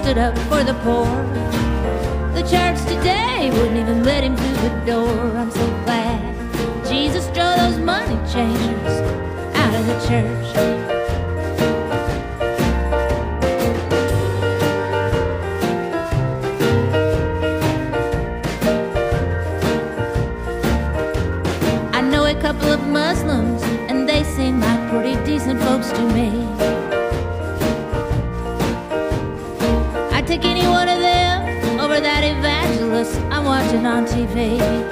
stood up for the poor. The church today wouldn't even let him through the door. I'm so glad Jesus drove those money changers out of the church. Couple of Muslims, and they seem like pretty decent folks to me. I'd take any one of them over that evangelist I'm watching on TV.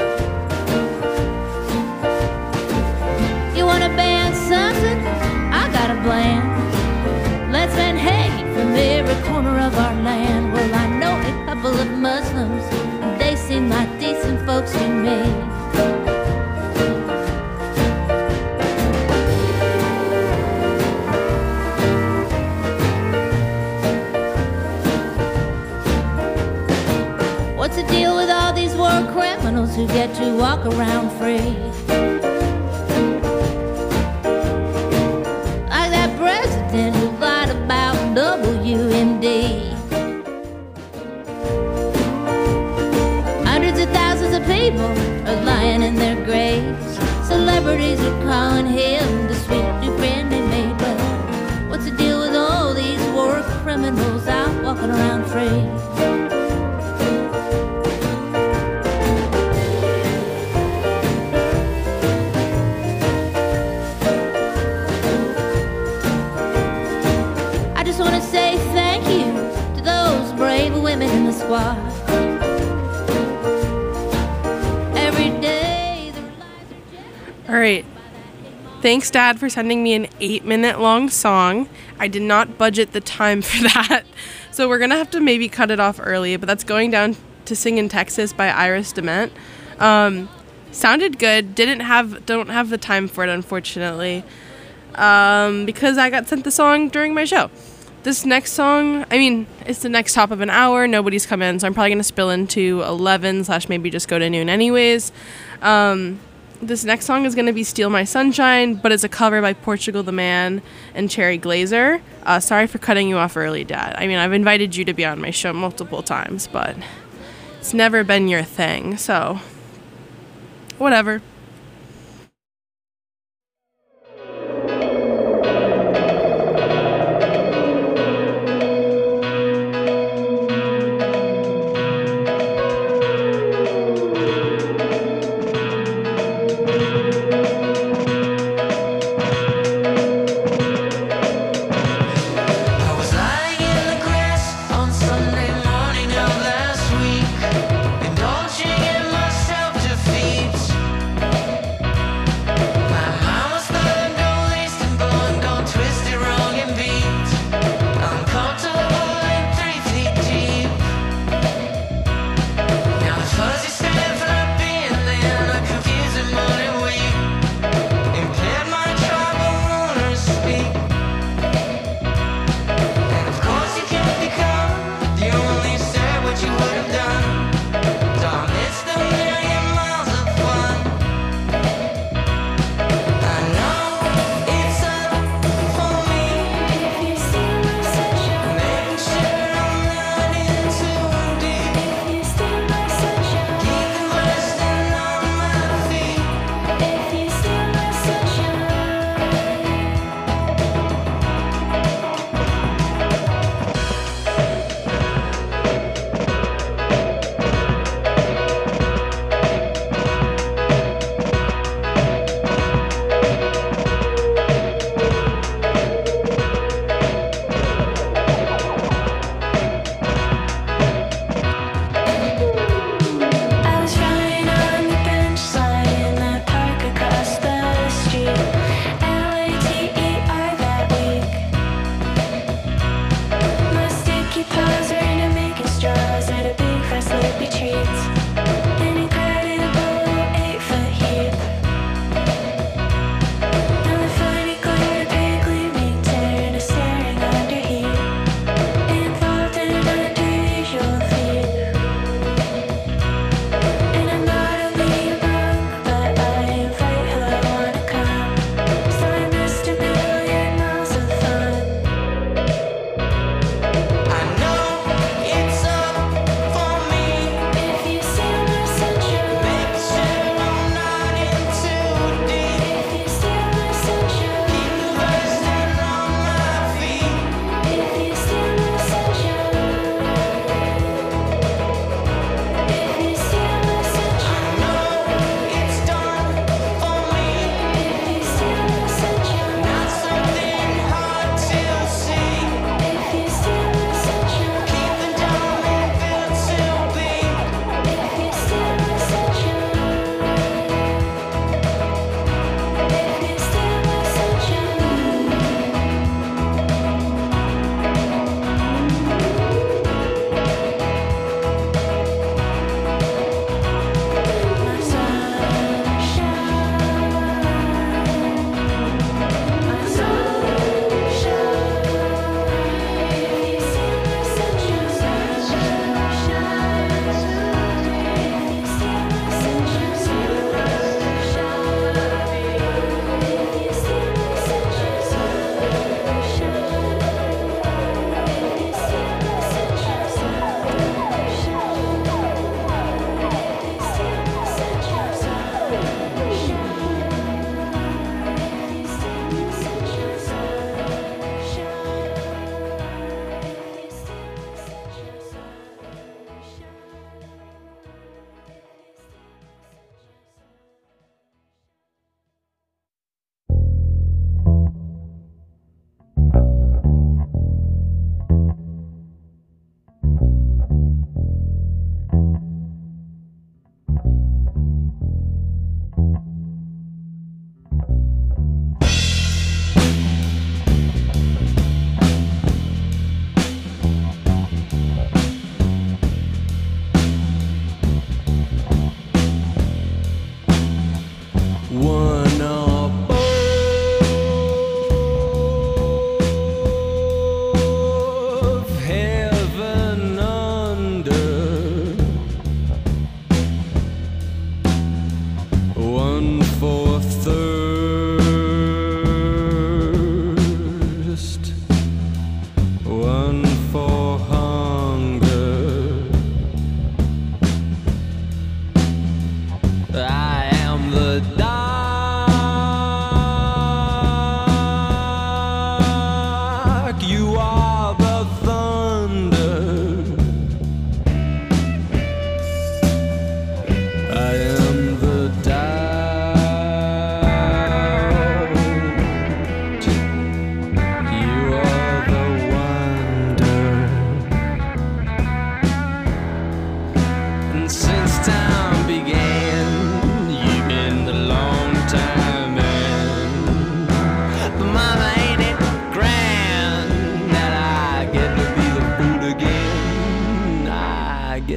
You wanna ban something? I got a plan. Let's ban hate from every corner of our land. Well, I know a couple of Muslims, and they seem like decent folks to me. What's the deal with all these war criminals who get to walk around free? Like that president who lied about WMD. Hundreds of thousands of people are lying in their graves. Celebrities are calling him the sweet new friend they made. But what's the deal with all these war criminals out walking around free? In the squad. Every day their lives are all right. Thanks, Dad, for sending me an 8-minute long song. I did not budget the time for that, so we're gonna have to maybe cut it off early, but that's Going Down to Sing in Texas by Iris DeMent. Sounded good. Don't have the time for it, unfortunately, because I got sent the song during my show. This next song, it's the next top of an hour. Nobody's come in, so I'm probably going to spill into 11 / maybe just go to noon anyways. This next song is going to be Steal My Sunshine, but it's a cover by Portugal the Man and Cherry Glazer. Sorry for cutting you off early, Dad. I've invited you to be on my show multiple times, but it's never been your thing, so whatever. Indulging in my self-defeat.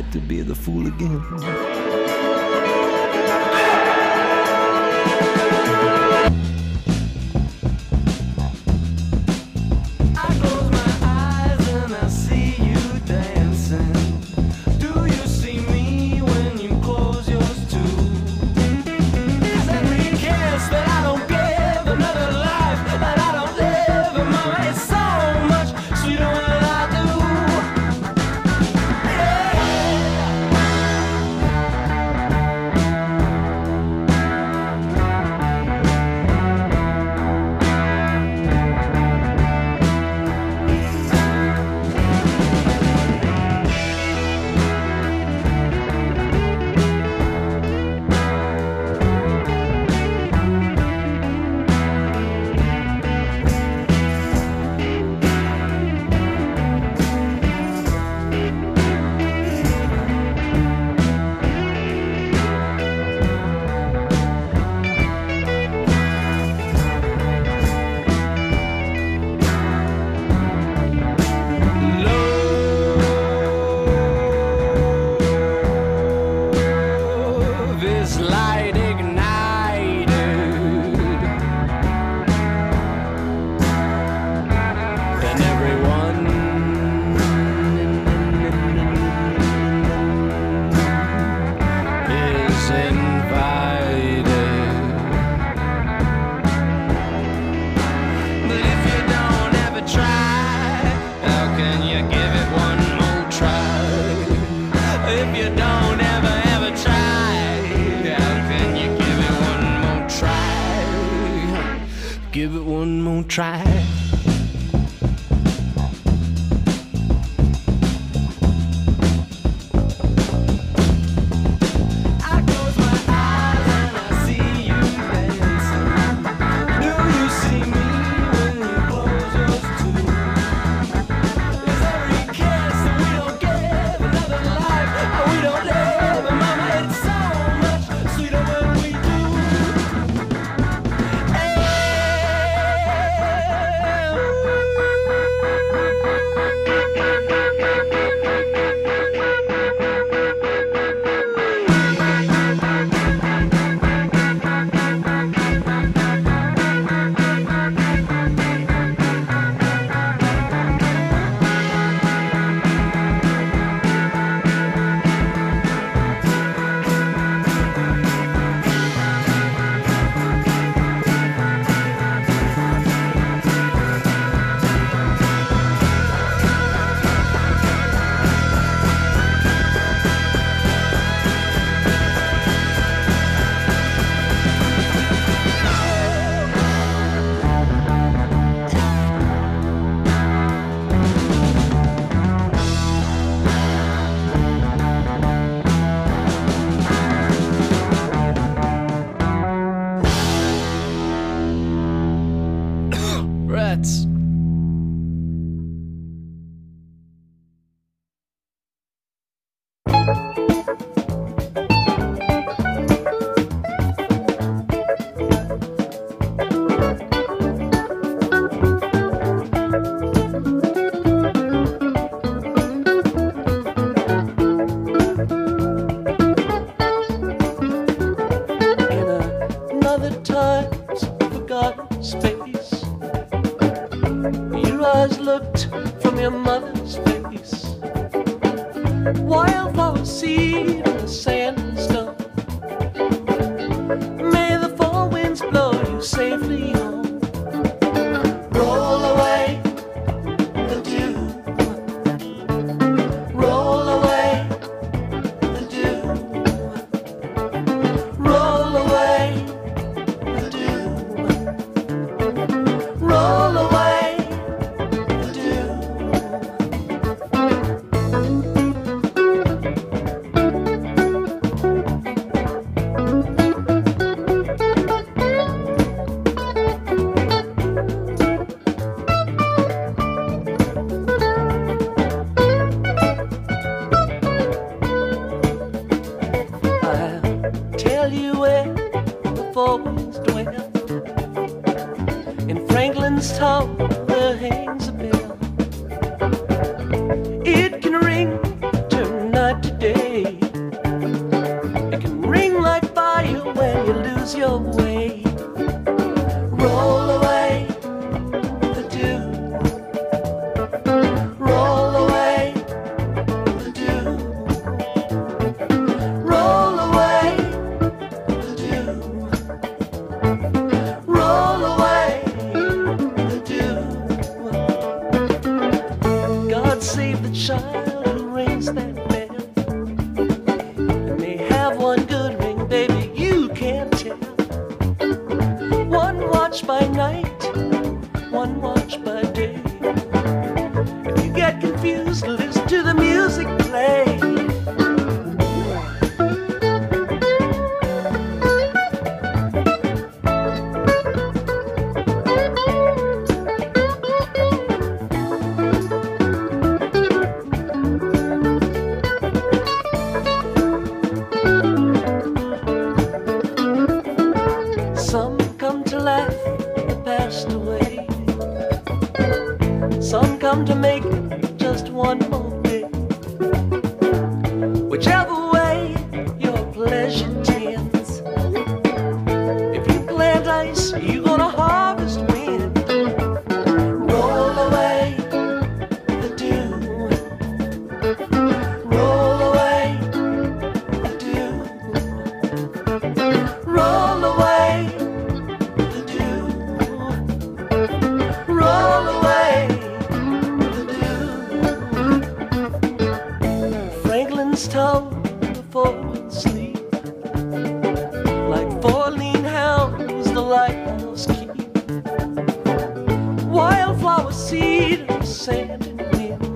like to be the fool again. Give it one more try. Rats. Looked from your mother's face, wildflower seed in the sand and stone. May the four winds blow you safely home. Roll away the dew, roll away the dew, roll away the dew, roll away. God save the child who rings that bell. It may have one good ring, baby, you can't tell. One watch by night, one watch by day. If you get confused, listen to the music play. Some come to laugh the past away. Some come to make just one more day. Whichever way your pleasure tends. If you plant ice, you're gonna harvest wind. Roll away the dew. Roll away the dew. Roll away the dew. Roll away the dew. Franklin's told before sleep, like 4 lean hounds the lighthouse keep. Wildflower seed of sand and wind.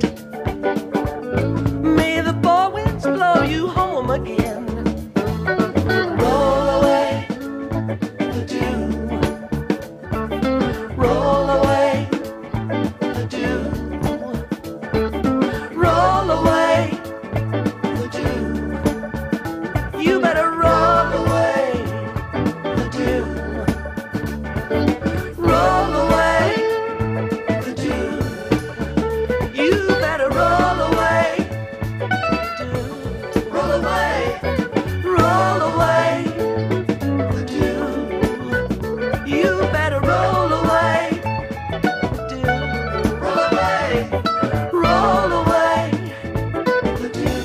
May the four winds blow you home again. Roll away the dew. Roll away the dew. Roll away the dew. You better roll away the dew. Roll away the dew. You better roll away the dew. Roll away, roll away the dew. You better roll away the dew. Roll away, roll away the dew.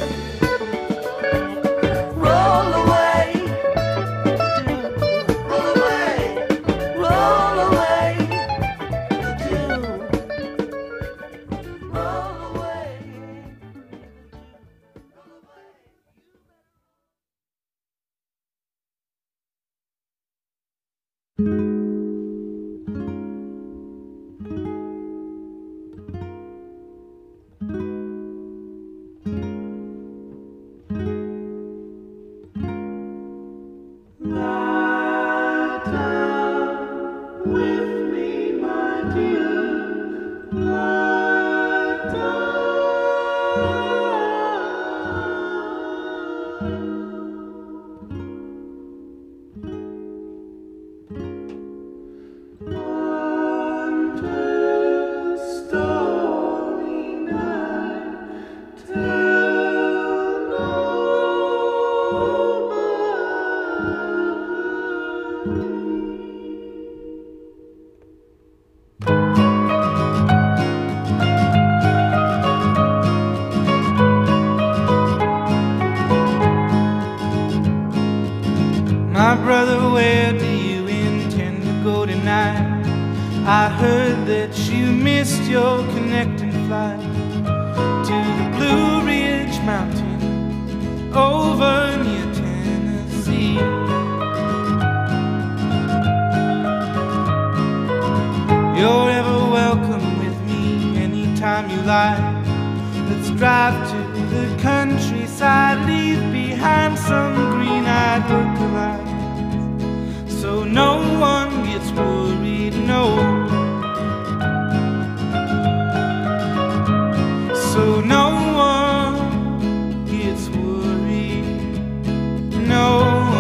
Roll away the dew. Roll away, roll away the dew. Roll away. Lie down with me, my dear. Lie down. Story night, tell My brother, where do you intend to go tonight? I heard that you missed your connecting flight to the Blue Ridge Mountain over near Tennessee. You're ever welcome with me anytime you like. Let's drive to the countryside, leave behind some green-eyed lookalikes, so no one gets worried, no. So no one gets worried, no.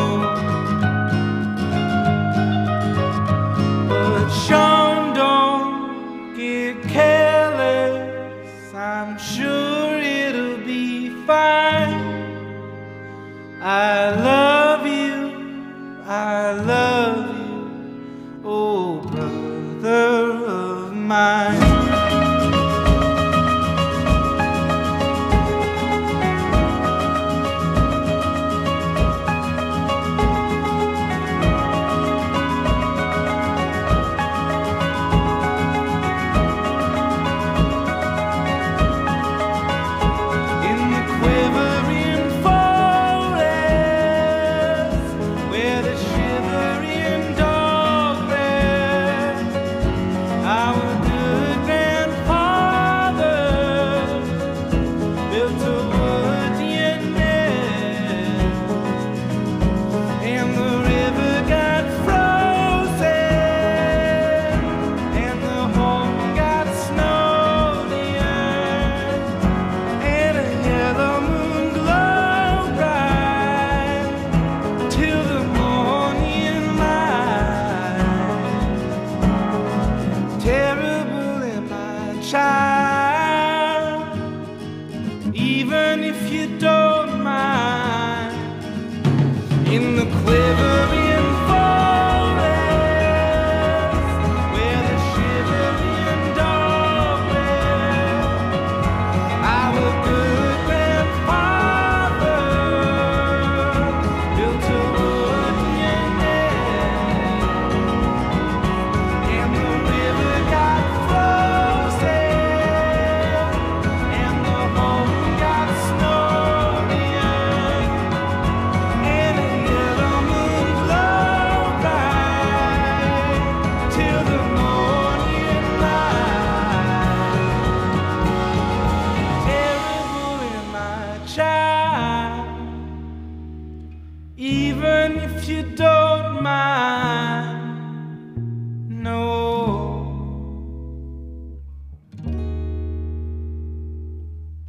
But Sean, don't get careless, I'm sure it'll be fine. I love you, I love you, oh brother.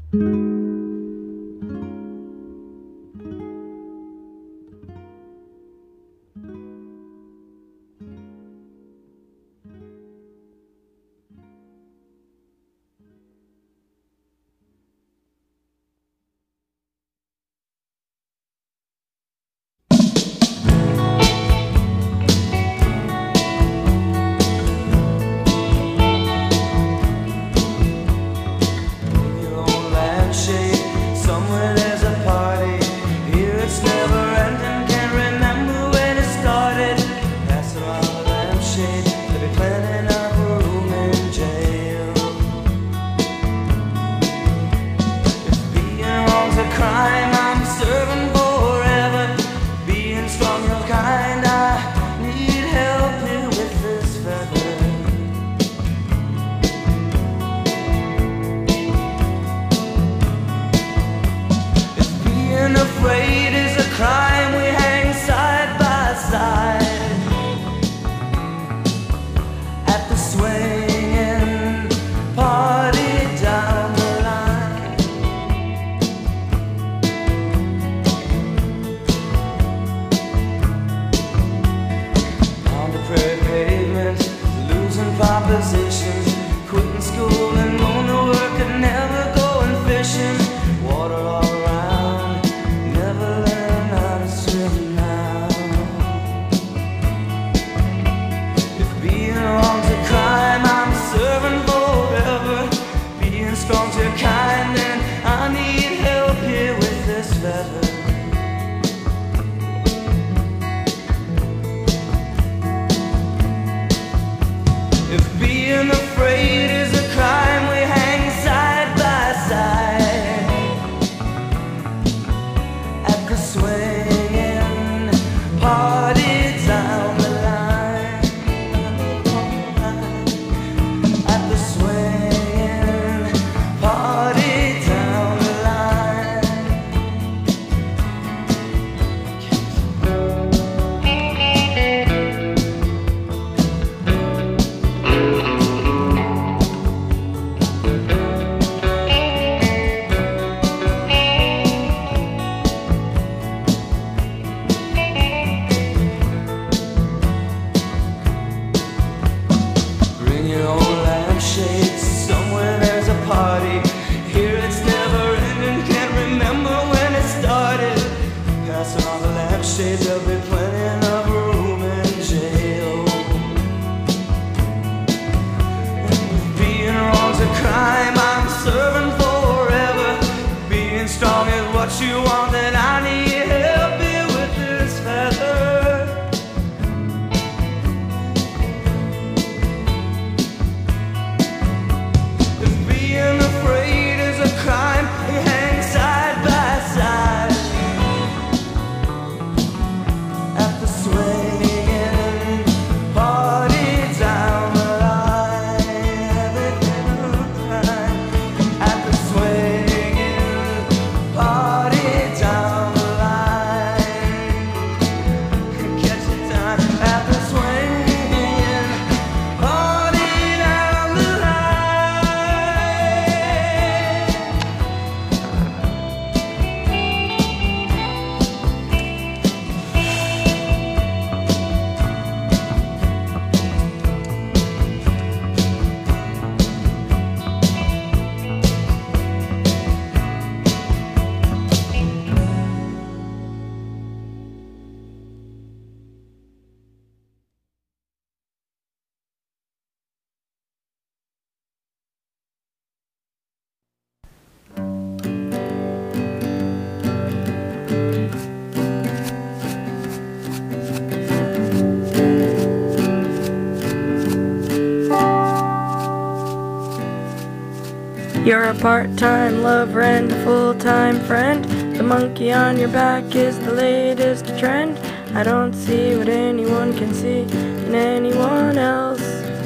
You're a part-time lover and a full-time friend. The monkey on your back is the latest trend. I don't see what anyone can see in anyone else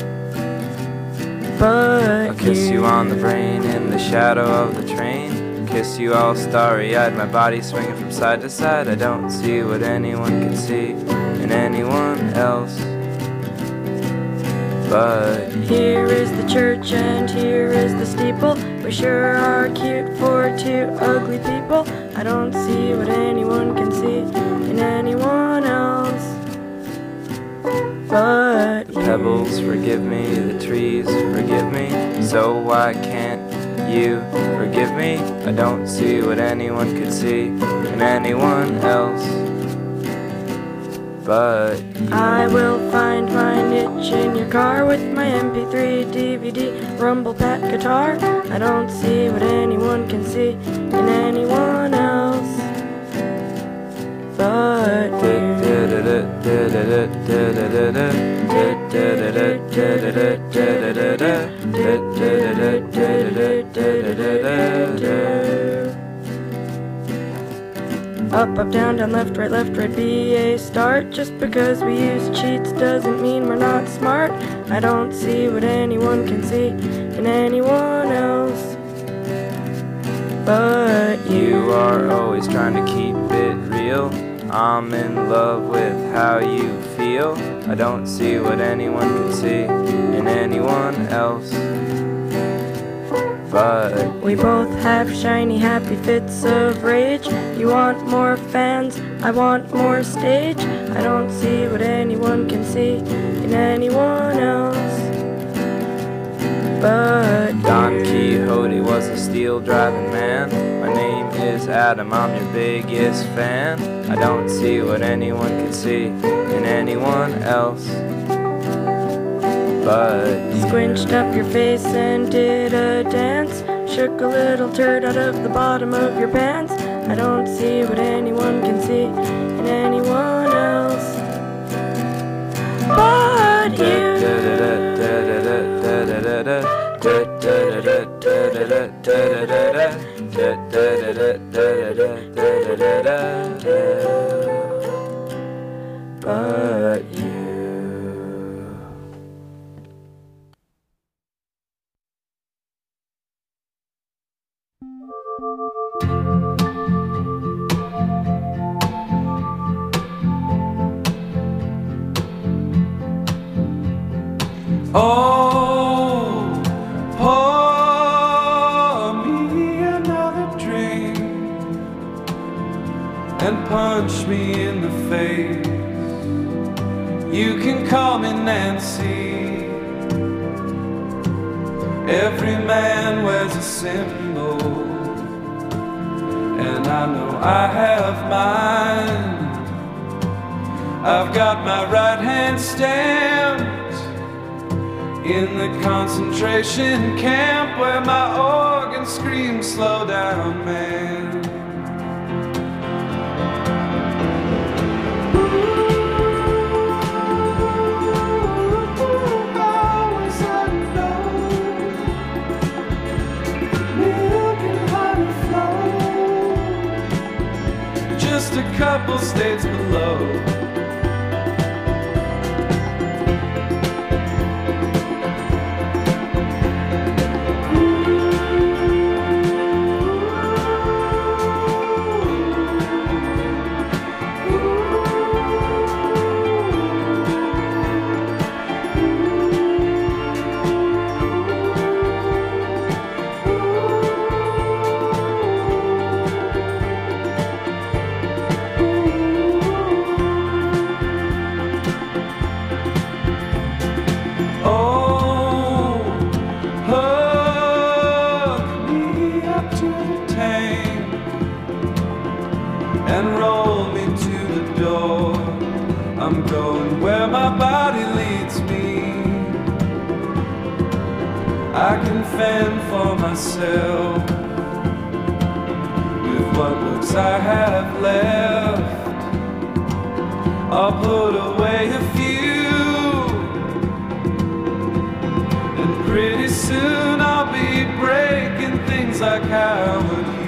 but I'll kiss you on the brain in the shadow of the train. Kiss you all starry-eyed, my body swinging from side to side. I don't see what anyone can see in anyone else but here is the church and here is the steeple. We sure are cute for two ugly people. I don't see what anyone can see in anyone else but The pebbles forgive me, the trees forgive me, so why can't you forgive me? I don't see what anyone could see in anyone else but you. I will find my niche in your car with my MP3, DVD, rumble pack guitar. I don't see what anyone can see in anyone else but you. Up, up, down, down, left, right, be a start. Just because we use cheats doesn't mean we're not smart. I don't see what anyone can see in anyone else but you. You are always trying to keep it real. I'm in love with how you feel. I don't see what anyone can see in anyone else but we both have shiny, happy fits of rage. You want more fans, I want more stage. I don't see what anyone can see in anyone else but Don you. Quixote was a steel driving man. My name is Adam, I'm your biggest fan. I don't see what anyone can see in anyone else but you. Squinched up your face and did a dance. Shook a little turd out of the bottom of your pants. I don't see what anyone can see in anyone else but you. But you. Oh, pour me another drink and punch me in the face. You can call me Nancy. Every man wears a symbol, and I know I have mine. I've got my right hand stamped in the concentration camp where my organ screams, slow down, man. Just a couple states below. And roll me to the door. I'm going where my body leads me. I can fend for myself with what looks I have left. I'll put away a few, and pretty soon I'll be breaking things like how would you.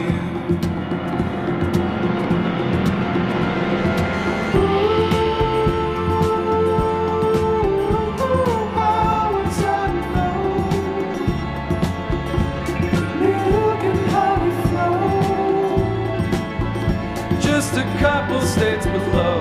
Just a couple states below.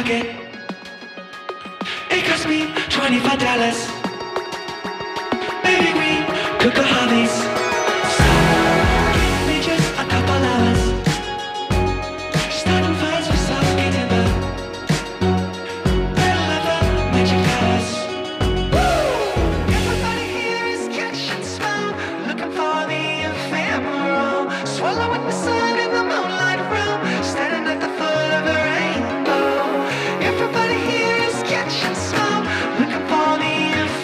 market. It cost me $25. Baby, we cook our hobbies. So give me just a couple hours. Starting fires for soft timber. Middle of the magic hours. Everybody here is catching smoke, looking for the ephemeral, swallowing the sun in the moonlight room, standing at the foot of a rainbow. Everybody here is catching smoke, looking for the ephemeral.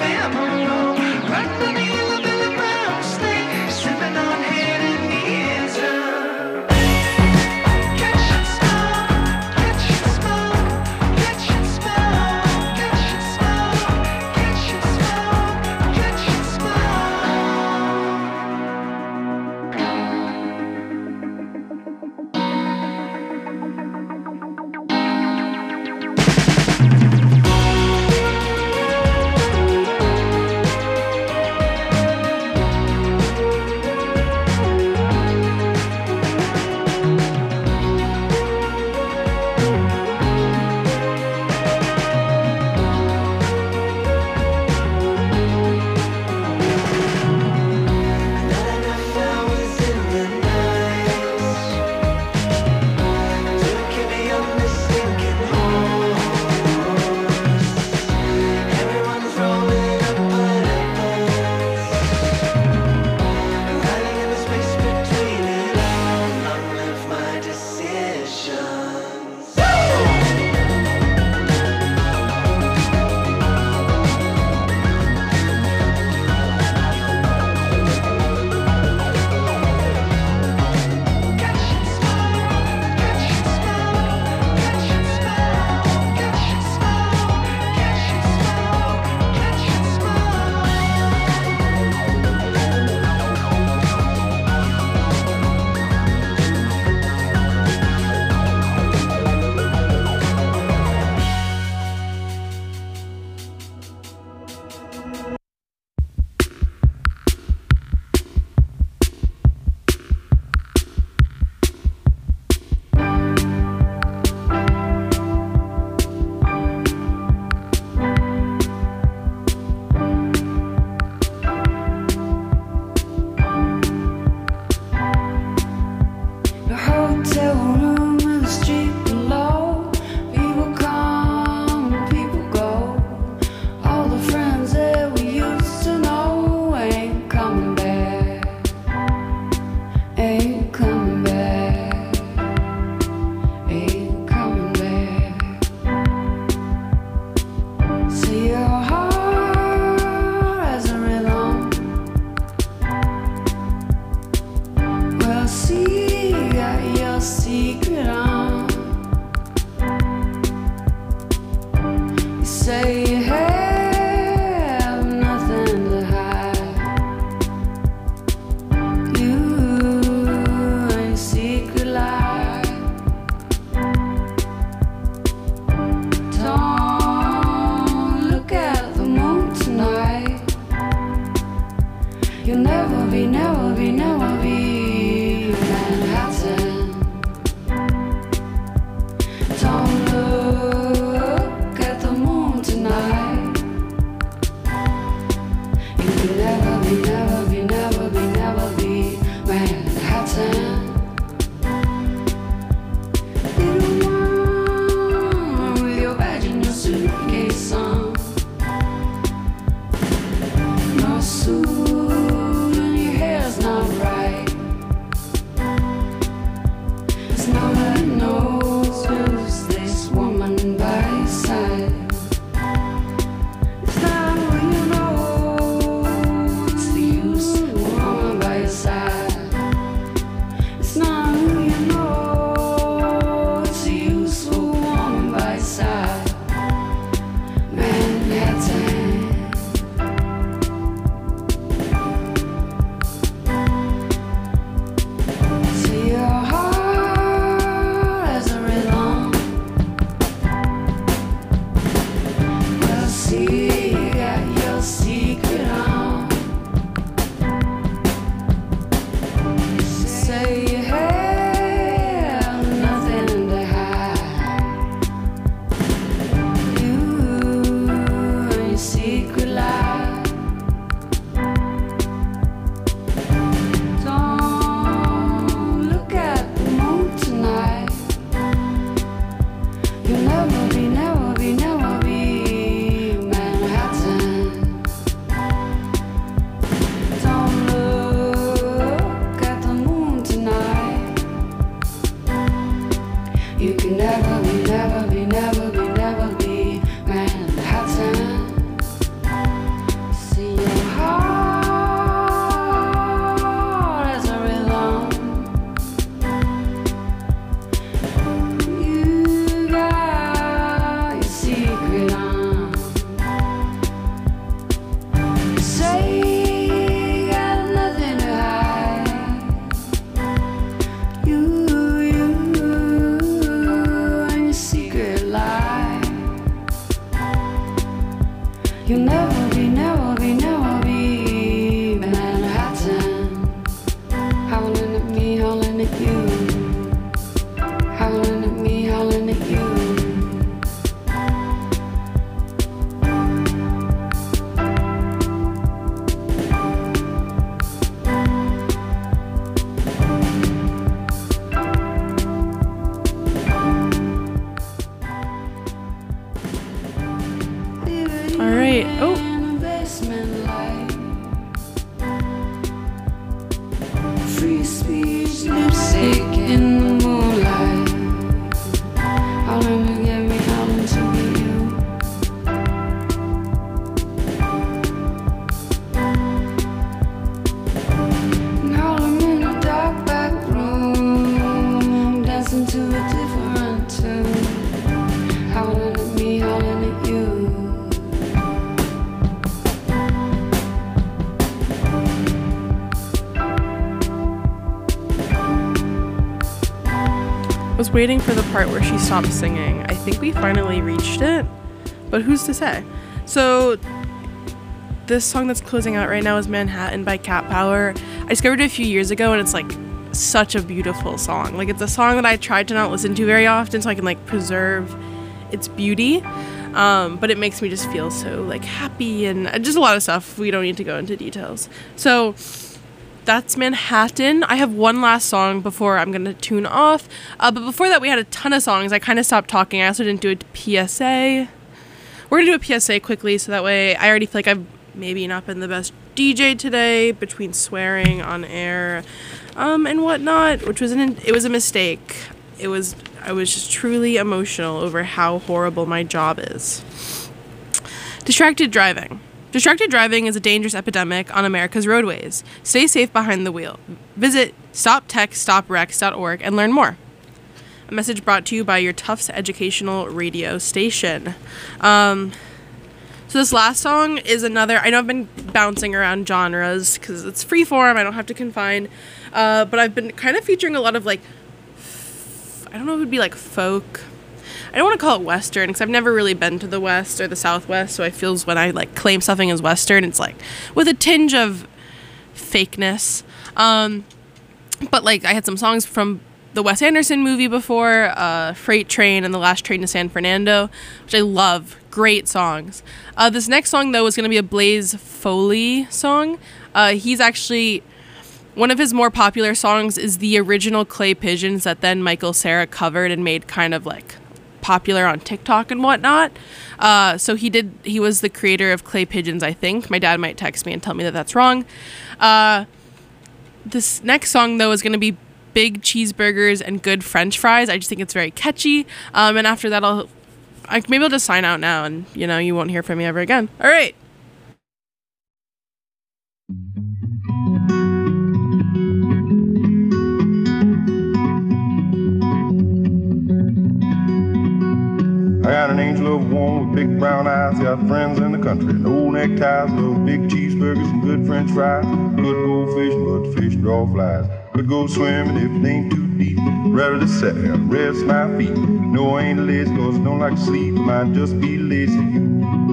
Waiting for the part where she stopped singing. I think we finally reached it, but who's to say? So this song that's closing out right now is Manhattan by Cat Power. I discovered it a few years ago, and it's like such a beautiful song. Like, it's a song that I tried to not listen to very often so I can like preserve its beauty, but it makes me just feel so like happy and just a lot of stuff. We don't need to go into details. So that's Manhattan. I have one last song before I'm going to tune off. But before that, we had a ton of songs. I kind of stopped talking. I also didn't do a PSA. We're going to do a PSA quickly, so that way I already feel like I've maybe not been the best DJ today between swearing on air and whatnot, which was it was a mistake. I was just truly emotional over how horrible my job is. Distracted driving. Distracted driving is a dangerous epidemic on America's roadways. Stay safe behind the wheel. Visit stoptextstoprex.org and learn more. A message brought to you by your Tufts educational radio station. So this last song is another, I know I've been bouncing around genres because it's freeform, I don't have to confine, but I've been kind of featuring a lot of like, I don't know if it would be like folk. I don't want to call it Western because I've never really been to the West or the Southwest, so I feels when I like claim something as Western, it's like with a tinge of fakeness. But like I had some songs from the Wes Anderson movie before, Freight Train and The Last Train to San Fernando, which I love. Great songs. This next song though is going to be a Blaze Foley song. He's actually, one of his more popular songs is the original Clay Pigeons that then Michael Cera covered and made kind of like popular on TikTok and whatnot. So he was the creator of Clay Pigeons, I think. My dad might text me and tell me that that's wrong. This next song though is going to be Big Cheeseburgers and Good French Fries. I just think it's very catchy. And after that maybe I'll just sign out now and you won't hear from me ever again. All right. I got an angel of one with big brown eyes, got friends in the country, no neckties, love big cheeseburgers and good french fries. Could go fishing, but the fish draw flies. Could go swimming if it ain't too deep. Ready to sit here, rest my feet. No, I ain't lazy cause I don't like to sleep, might just be lazy you.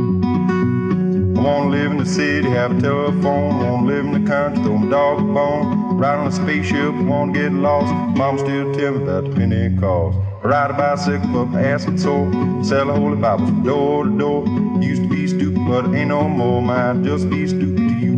I wanna live in the city, have a telephone, wanna live in the country, throw my dog a bone. Ride on a spaceship, wanna get lost, mom still tell me about the penny it costs. I ride a bicycle, but my ass gets sore. Sell a holy Bible from door to door. Used to be stupid, but it ain't no more. Might just be stupid to you.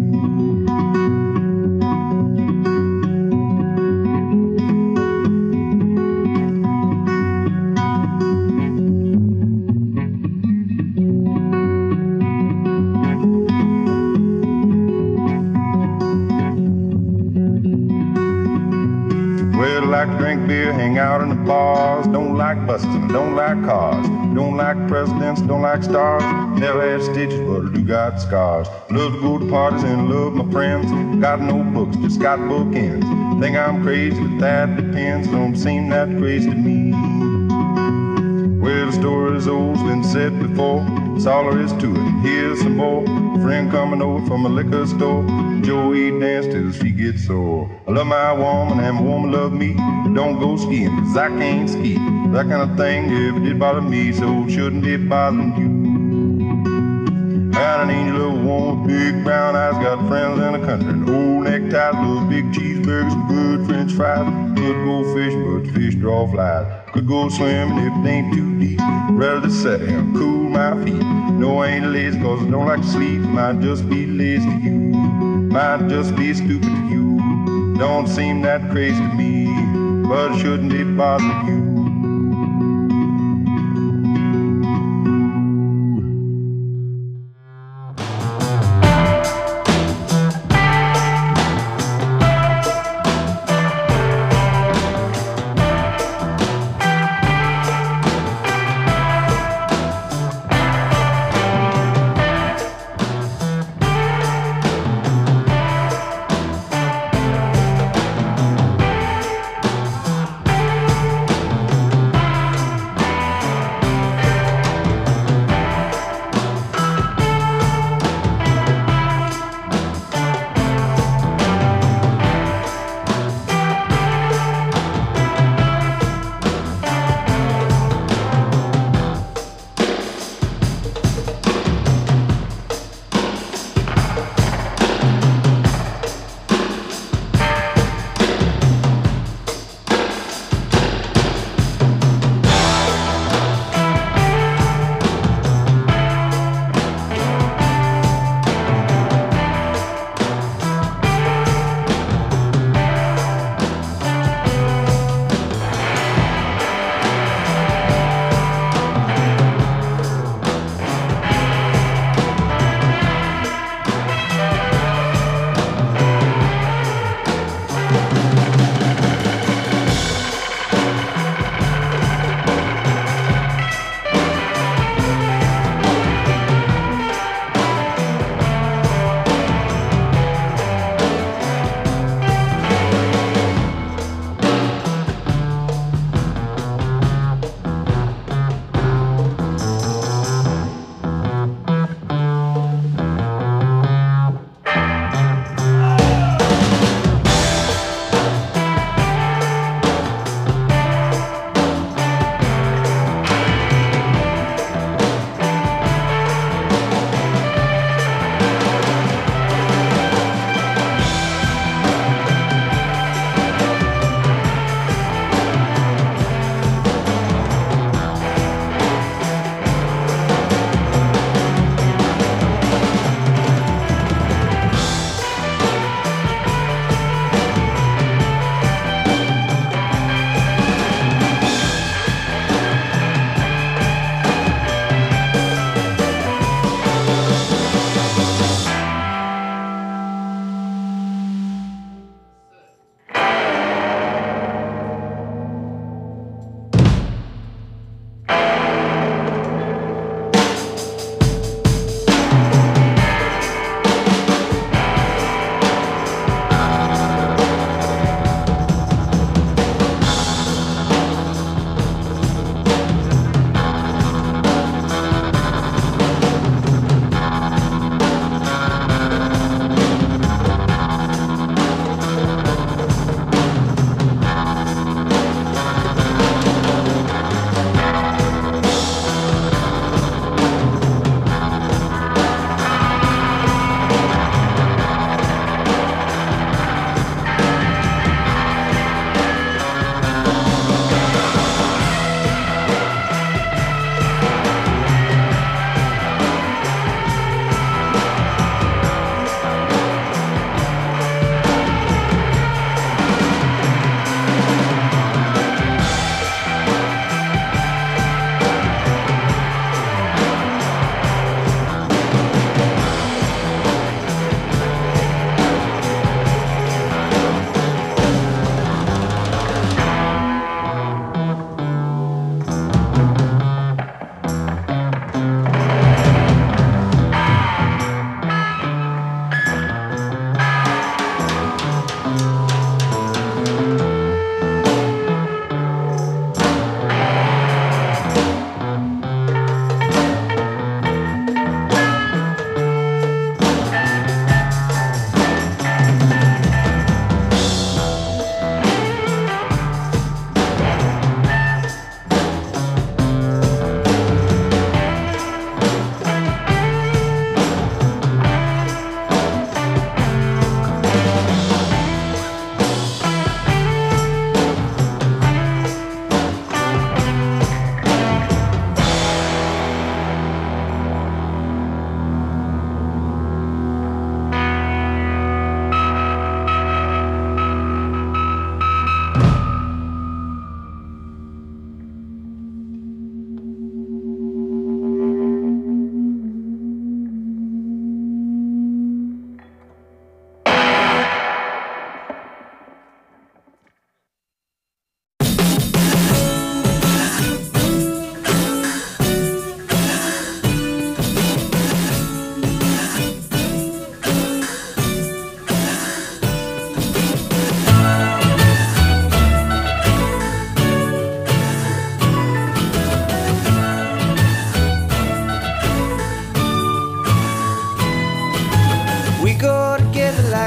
Well, I like to drink beer, hang out in the bars. Don't like busting, don't like cars. Don't like presidents, don't like stars. Never had stitches, but I do got scars. Love to go to parties and love my friends. Got no books, just got bookends. Think I'm crazy, but that depends. Don't seem that crazy to me. Well, the story's old, been said before. That's all there is to it. Here's some more. Friend coming over from a liquor store. Joey danced till his feet get sore. I love my woman and my woman love me. Don't go skiing, cause I can't ski. That kind of thing never did bother me, so shouldn't it bothering you? I got an angel of a woman with big brown eyes. Got friends in the country and old neckties. Love big cheeseburgers and good french fries. Could go fishing, but the fish draw flies. Could go swimming if it ain't too deep. Rather to sit here and cool my feet. No, I ain't lazy cause I don't like to sleep. Might just be lazy to you. Might just be stupid to you. Don't seem that crazy to me, but shouldn't it bother you?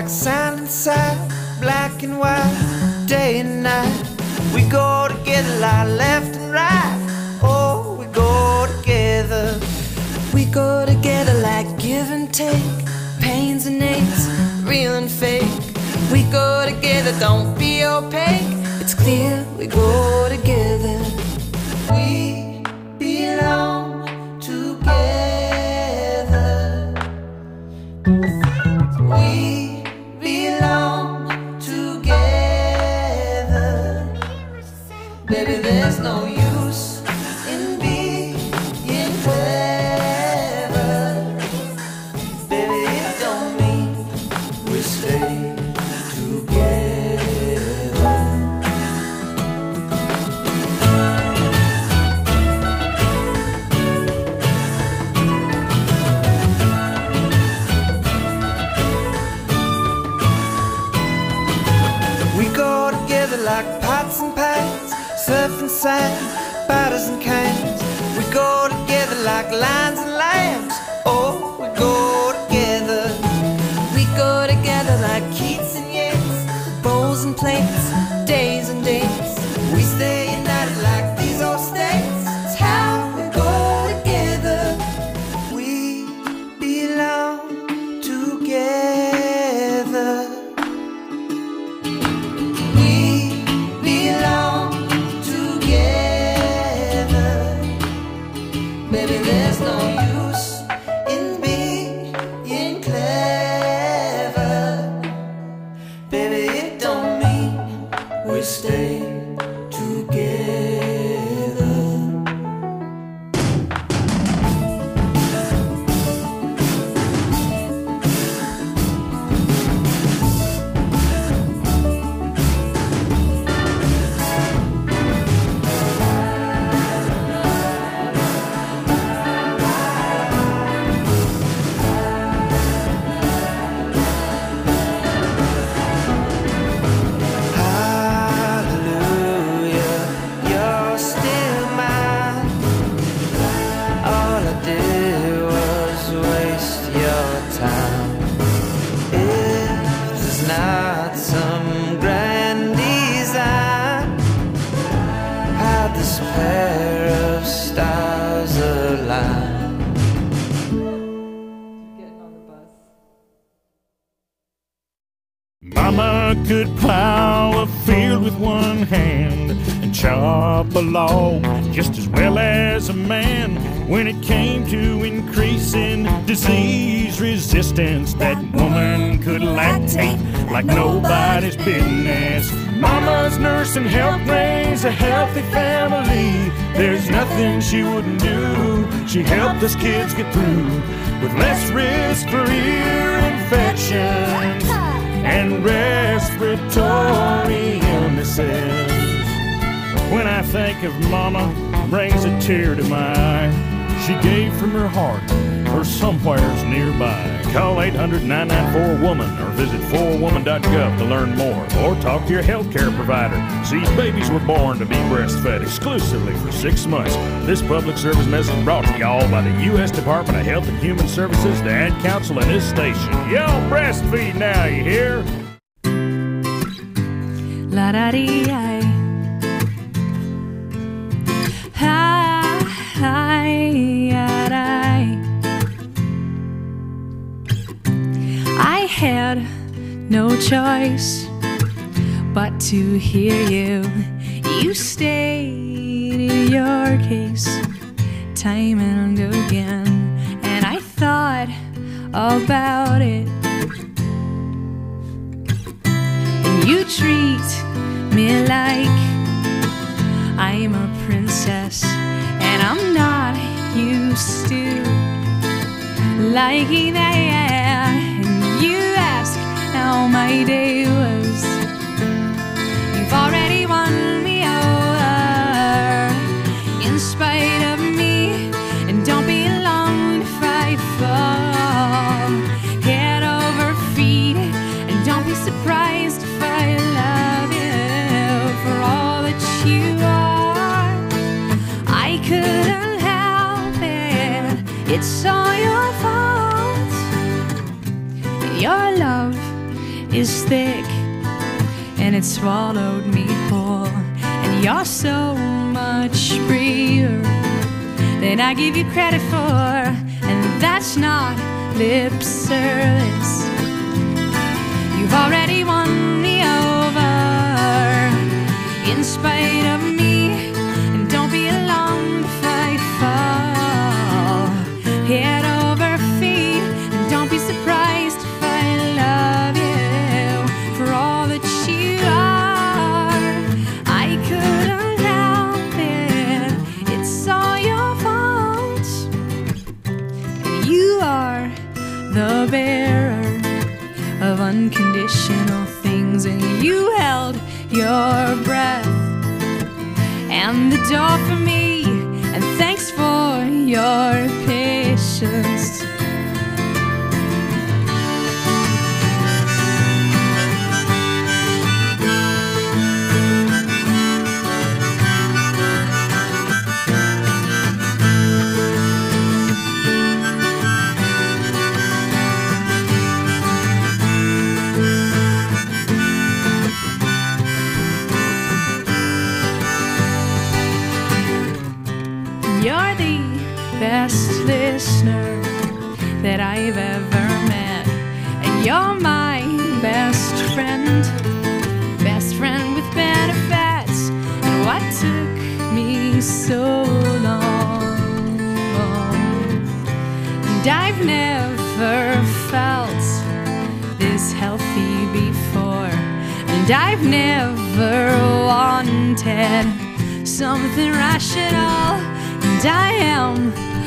like sand and sand, black and white, day and night. We go together like left and right. Oh, we go together. We go together like give and take, pains and aches, real and fake. We go together, don't be opaque. It's clear we go together. We belong together. We belong together. Baby, there's no use in being clever. Baby, it don't mean we stay together. We go together like pots and pans, surf and sand, batters and cans. We go together like lions and lambs. Oh, we go together. We go together like Keats and Yeats, bowls and plates, days and days. We stay united like these old states. It's how we go together. We belong together. We belong together. Baby, there's no use in being clever. Baby, it don't mean we stay together. Hallelujah, you're still mine. All I did was waste your time. If there's not some grand design, how'd this pair of stars align? Mama could plow a field with one hand and chop a log just as well as a man. When it came to increasing disease resistance, that woman could lactate like nobody's business. Mama's nurse and helped raise a healthy family. There's nothing she wouldn't do. She helped us kids get through with less risk for ear infections and respiratory illnesses. When I think of Mama, brings a tear to my eye. She gave from her heart or somewheres nearby. Call 800-994-WOMAN or visit 4woman.gov to learn more, or talk to your healthcare provider. See, babies were born to be breastfed exclusively for 6 months. This public service message brought to y'all by the U.S. Department of Health and Human Services, the Ad Council, and this station. Y'all breastfeed now, you hear? La da dee I. I had no choice but to hear you. You stated your case time and again, and I thought about it. And you treat me like I'm a princess, and I'm not used to liking that. And you ask how my day was. You've already won me over in spite of me, and don't be long to fight for. Head over feet, and don't be surprised if I love you for all that you are. I couldn't help it, it's all your fault. Your love is thick and it swallowed me whole. And you're so much freer than I give you credit for, and that's not lip service. You've already won me over in spite of me, and don't be alarmed if I fall head over feet, and don't be surprised if I love you for all that you are. I couldn't help it, it's all your fault. You are the bearer of unconditional things, and you held your breath and the door for me, and thanks for your patience. You're the best listener that I've ever met, and you're my best friend with benefits. And what took me so long? And I've never felt this healthy before, and I've never wanted something rational. And I am